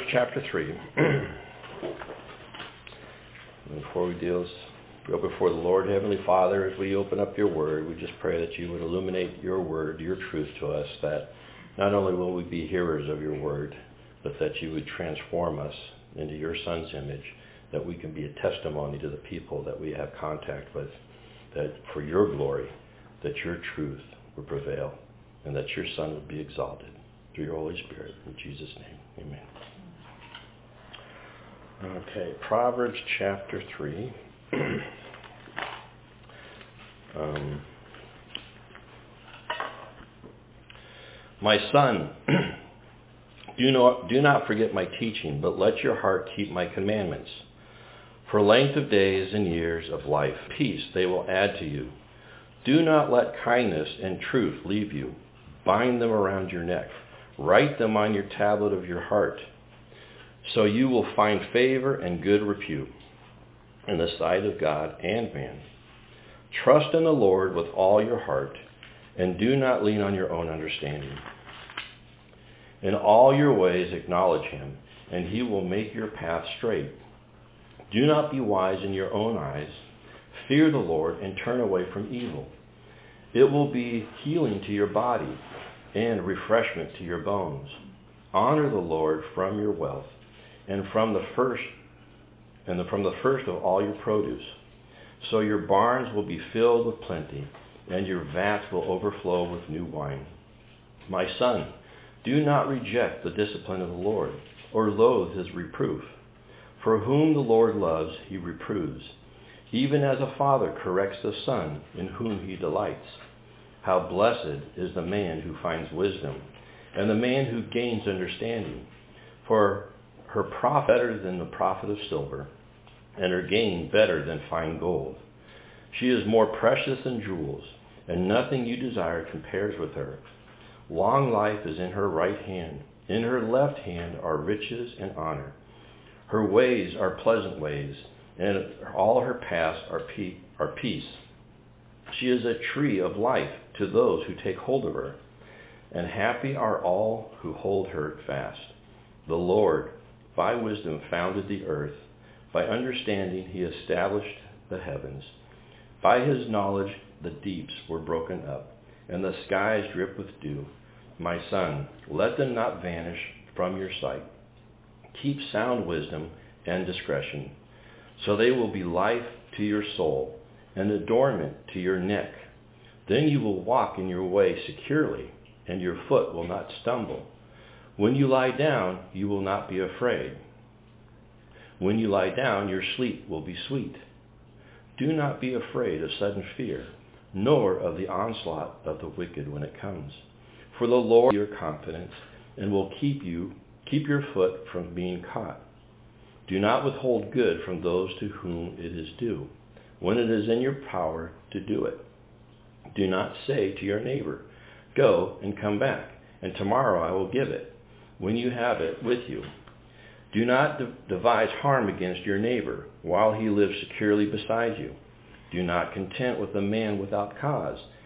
chapter 3. Before we go before the Lord, Heavenly Father, as we open up your word, we just pray that you would illuminate your word, your truth to us, that not only will we be hearers of your word, but that you would transform us into your Son's image, that we can be a testimony to the people that we have contact with, that for your glory, that your truth would prevail, and that your Son would be exalted through your Holy Spirit. In Jesus' name, amen. Okay, Proverbs chapter 3. My son, do not forget my teaching, but let your heart keep my commandments. For length of days and years of life, peace they will add to you. Do not let kindness and truth leave you. Bind them around your neck. Write them on your tablet of your heart, so you will find favor and good repute in the sight of God and man. Trust in the Lord with all your heart, and do not lean on your own understanding. In all your ways acknowledge him, and he will make your path straight. Do not be wise in your own eyes. Fear the Lord and turn away from evil. It will be healing to your body and refreshment to your bones. Honor the Lord from your wealth, and from the first of all your produce. So your barns will be filled with plenty, and your vats will overflow with new wine. My son, do not reject the discipline of the Lord, or loathe his reproof. For whom the Lord loves, he reproves, even as a father corrects the son in whom he delights. How blessed is the man who finds wisdom, and the man who gains understanding. For her profit better than the profit of silver, and her gain better than fine gold. She is more precious than jewels, and nothing you desire compares with her. Long life is in her right hand. In her left hand are riches and honor. Her ways are pleasant ways, and all her paths are peace. She is a tree of life to those who take hold of her, and happy are all who hold her fast. The Lord, by wisdom, founded the earth. By understanding, he established the heavens. By his knowledge, the deeps were broken up, and the skies drip with dew. My son, let them not vanish from your sight. Keep sound wisdom and discretion, so they will be life to your soul and adornment to your neck. Then you will walk in your way securely, and your foot will not stumble. When you lie down, you will not be afraid. When you lie down, your sleep will be sweet. Do not be afraid of sudden fear, nor of the onslaught of the wicked when it comes. For the Lord is your confidence, and will keep your foot from being caught. Do not withhold good from those to whom it is due, when it is in your power to do it. Do not say to your neighbor, go and come back, and tomorrow I will give it, when you have it with you. Do not devise harm against your neighbor while he lives securely beside you. Do not contend with a man without cause,